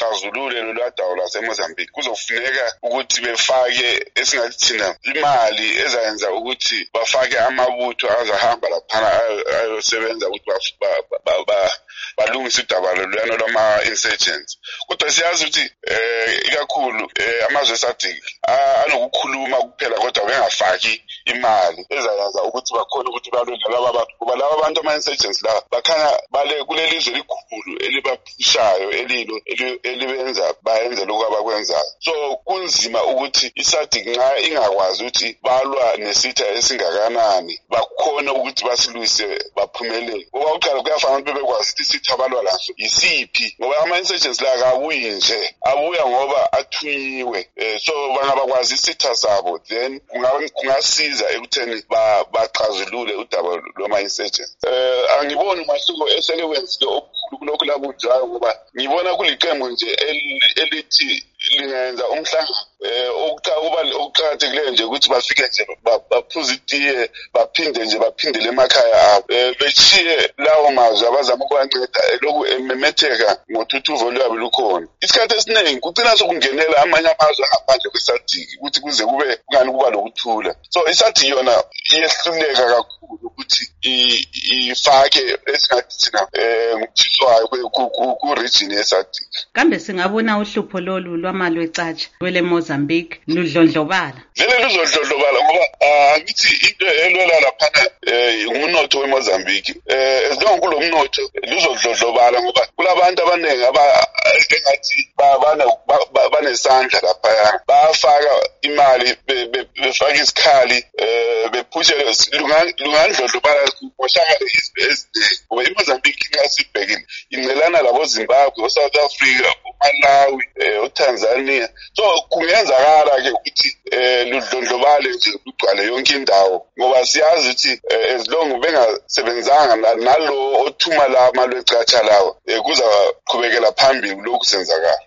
baluxazulule lolwadawo lwaseMozambique kuzofuneka ukuthi befake esingathi thina imali ezayenza ukuthi bafake amabutho azahamba laphana ayosebenza ukuthi balungise udaba loluyana lwama-insurgents. Kodwa siyazi ukuthi ikakhulu amazwe eSADC anokukhuluma kuphela kodwa bengafaki imali ezayenza ukuthi bakhona ukuthi balwe nalaba bantu kuba laba bantu ama-insurgents la bakhanya bale kuleli zwe elikhulu elibaphushayo elilo elibenza bayenze lokho abakwenzayo. So kunzima ukuthi iSADC nxa ingakwazi ukuthi balwa nesitha esingakanani bakhona ukuthi basilwise baphumelele. Okokuqala kuyafana ukuthi bebekwazi ukuthi isitha abalwa laso yisiphi ngoba ama-insurgents la akabuyi nje abuya ngoba athunyiwe. So bangabakwazi isitha sabo then kungasiza ekutheni baxazulule udaba lwama-insurgents. Angiboni umahluko eselewenzile okukhulu kulokhu lakujayo ngoba ngibona kuliqembu nje elithi lingenza umhlangano okuqakathekileyo nje ukuthi bafike nje baphuze itiye baphindele emakhaya abo bechiye lawo mazwe abazama ukuwanceda lokhu ememetheka ngothuthuvo lwabo lukhona. Isikhathi esiningi kugcina sokungenela amanye amazwe angaphandle kweSADC ukuthi kuze kungani kuba lokuthula. So iSADC yona iyehluleka kakhulu ukuthi ifake esingathi thina ngumthithwayo ku-region yeSADC. Kambe singabona uhlupho lolu lwamali wecatsha kwele Mozambique ludlondlobala? Vele luzodlondlobala ngoba ngithi into elwela laphana umnotho weMozambique. As long kulo mnotho luzodlondlobala ngoba kulabantu abaningi engathi banesandla laphaya bayafaka imali befaka isikhali bephushe lungandlondlobala kumoshakale izwe eziningi ngoba iMozambique ingasibhekile incelana labo Zimbabwe, South Africa, Malawi, uTanzania. So kungenzakala-ke ukuthi ludlondlobale nje kugcwale yonke indawo ngoba siyazi ukuthi as long bengasebenzanga nalo othuma la mali wecatsha lawo kuzaqhubekela phambili lokhu senzakala.